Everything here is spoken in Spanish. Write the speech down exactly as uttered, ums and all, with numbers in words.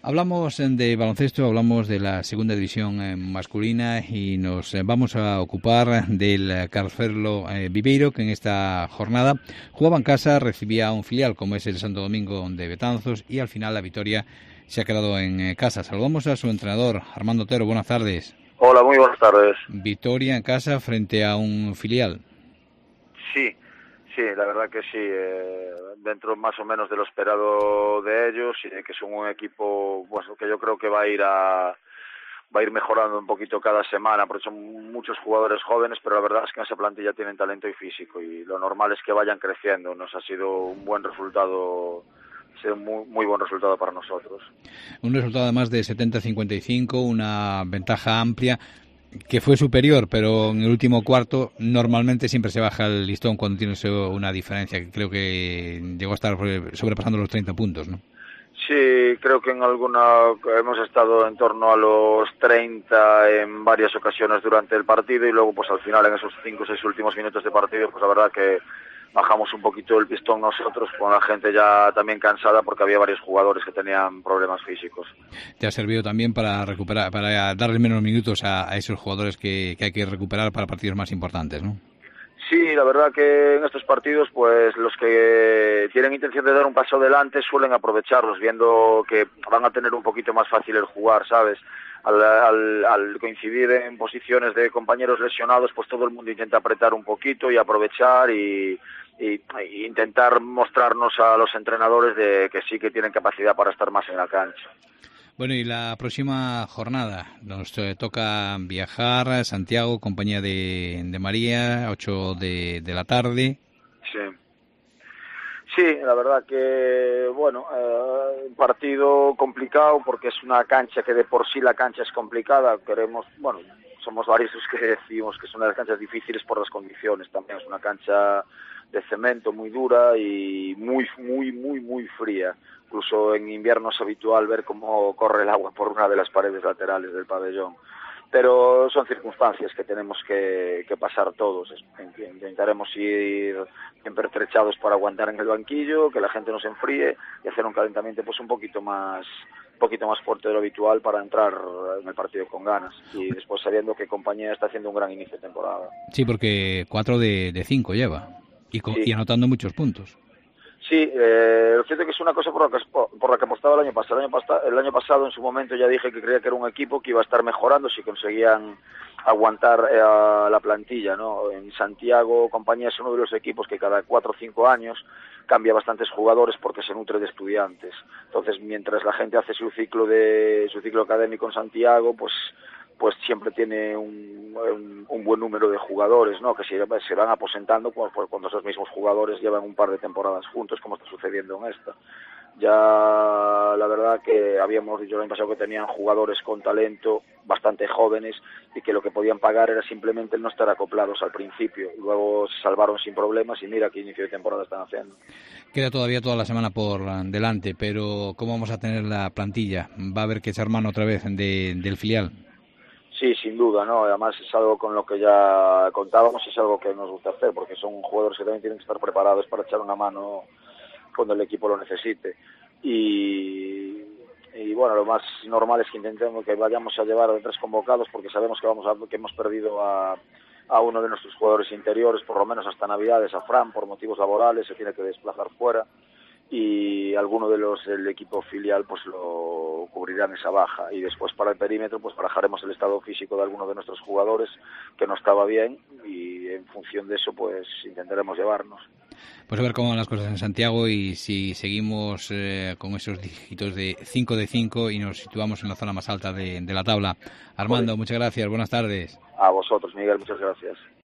Hablamos de baloncesto, hablamos de la segunda división masculina y nos vamos a ocupar del Carlos Viveiro, que en esta jornada jugaba en casa, recibía a un filial como es el Santo Domingo de Betanzos y al final la victoria se ha quedado en casa. Saludamos a su entrenador, Armando Otero. Buenas tardes. Hola, muy buenas tardes. Victoria en casa frente a un filial. Sí, sí, la verdad que sí, eh, dentro más o menos de lo esperado de ellos y de que son un equipo, pues que yo creo que va a ir a va a ir mejorando un poquito cada semana, porque son muchos jugadores jóvenes, pero la verdad es que en esa plantilla tienen talento y físico y lo normal es que vayan creciendo. Nos ha sido un buen resultado, ha sido un muy, muy buen resultado para nosotros. Un resultado además de setenta a cincuenta y cinco, una ventaja amplia que fue superior, pero en el último cuarto normalmente siempre se baja el listón cuando tienes una diferencia que creo que llegó a estar sobrepasando los treinta puntos, ¿no? Sí, creo que en alguna hemos estado en torno a los treinta en varias ocasiones durante el partido y luego pues al final en esos cinco o seis últimos minutos de partido pues la verdad que bajamos un poquito el pistón nosotros con la gente ya también cansada porque había varios jugadores que tenían problemas físicos. Te ha servido también para recuperar, para darle menos minutos a, a esos jugadores que, que hay que recuperar para partidos más importantes, ¿no? Sí, la verdad que en estos partidos, pues los que tienen intención de dar un paso adelante suelen aprovecharlos, viendo que van a tener un poquito más fácil el jugar, ¿sabes? Al, al, al coincidir en posiciones de compañeros lesionados, pues todo el mundo intenta apretar un poquito y aprovechar y, y, y intentar mostrarnos a los entrenadores de que sí que tienen capacidad para estar más en la cancha. Bueno, y la próxima jornada nos eh, toca viajar a Santiago, compañía de, de María, ocho de, de la tarde. Sí. Sí, la verdad que, bueno, eh, un partido complicado porque es una cancha que de por sí la cancha es complicada. Queremos, bueno, somos varios los que decimos que es una de las canchas difíciles por las condiciones. También es una cancha de cemento muy dura y muy, muy, muy, muy fría. Incluso en invierno es habitual ver cómo corre el agua por una de las paredes laterales del pabellón. Pero son circunstancias que tenemos que, que pasar todos. Intentaremos ir bien pertrechados para aguantar en el banquillo, que la gente nos enfríe y hacer un calentamiento pues un poquito más un poquito más fuerte de lo habitual para entrar en el partido con ganas. Y después sabiendo que compañía está haciendo un gran inicio de temporada. Sí, porque cuatro de, de cinco lleva y, co- Sí. y anotando muchos puntos. Sí, eh, lo cierto es que es una cosa por la que, por la que apostaba el año pasado. El año, pasado. el año pasado, en su momento, ya dije que creía que era un equipo que iba a estar mejorando si conseguían aguantar eh, a la plantilla, ¿no? En Santiago, compañía es uno de los equipos que cada cuatro o cinco años cambia bastantes jugadores porque se nutre de estudiantes. Entonces, mientras la gente hace su ciclo de su ciclo académico en Santiago, pues pues siempre tiene un, un, un buen número de jugadores, ¿no? Que se, se van aposentando cuando, cuando esos mismos jugadores llevan un par de temporadas juntos, como está sucediendo en esta. Ya la verdad que habíamos dicho el año pasado que tenían jugadores con talento bastante jóvenes y que lo que podían pagar era simplemente el no estar acoplados al principio. Luego se salvaron sin problemas y mira qué inicio de temporada están haciendo. Queda todavía toda la semana por delante, pero ¿cómo vamos a tener la plantilla? ¿Va a haber que echar mano otra vez de, del filial? Sí, sin duda, ¿no? Además es algo con lo que ya contábamos y es algo que nos gusta hacer, porque son jugadores que también tienen que estar preparados para echar una mano cuando el equipo lo necesite. Y, y bueno, lo más normal es que intentemos que vayamos a llevar a tres convocados, porque sabemos que vamos a, que hemos perdido a, a uno de nuestros jugadores interiores, por lo menos hasta Navidades, a Fran, por motivos laborales, se tiene que desplazar fuera. Y alguno de los del equipo filial pues lo cubrirán esa baja y después para el perímetro pues barajaremos el estado físico de alguno de nuestros jugadores que no estaba bien y en función de eso pues intentaremos llevarnos. Pues a ver cómo van las cosas en Santiago y si seguimos eh, con esos dígitos de cinco de cinco y nos situamos en la zona más alta de, de la tabla. Armando, muchas gracias, buenas tardes. A vosotros, Miguel, muchas gracias.